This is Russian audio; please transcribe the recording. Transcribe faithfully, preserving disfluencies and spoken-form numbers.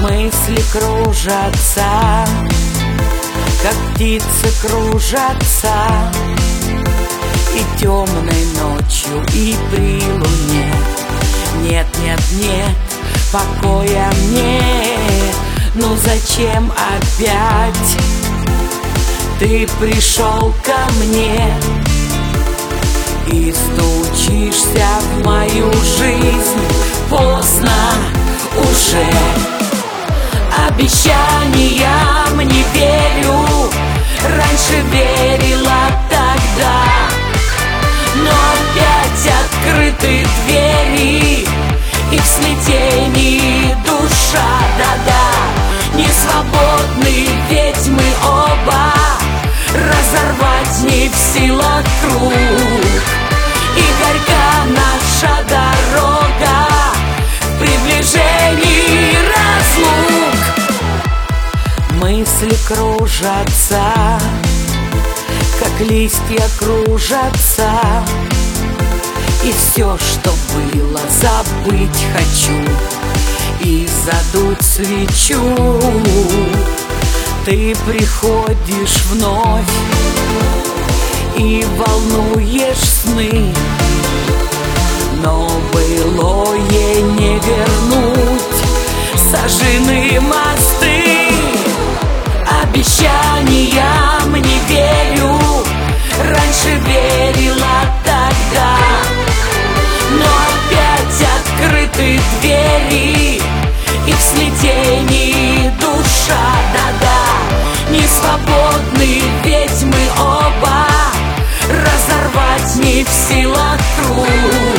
Мысли кружатся, как птицы кружатся, и темной ночью, и при луне. Нет, нет, нет, покоя нет. Ну зачем опять ты пришел ко мне и стучишься в мою жизнь? Поздно уже. Обещаниям не верю, раньше верила тогда, но опять открыты двери, и в смятении душа, да-да, не свободны, ведь мы оба разорвать не в силах круг. И горька наша дорога в приближении разлук. Мысли кружатся, как листья кружатся, и все, что было, забыть хочу и задуть свечу. Ты приходишь вновь и волнуешь сны, но былое не вернуть, сожжены мосты. Обещаниям не верю, раньше верила тогда, но опять открыты двери, и в смятении душа, да-да, не свободны, ведь мы оба разорвать не в силах круг.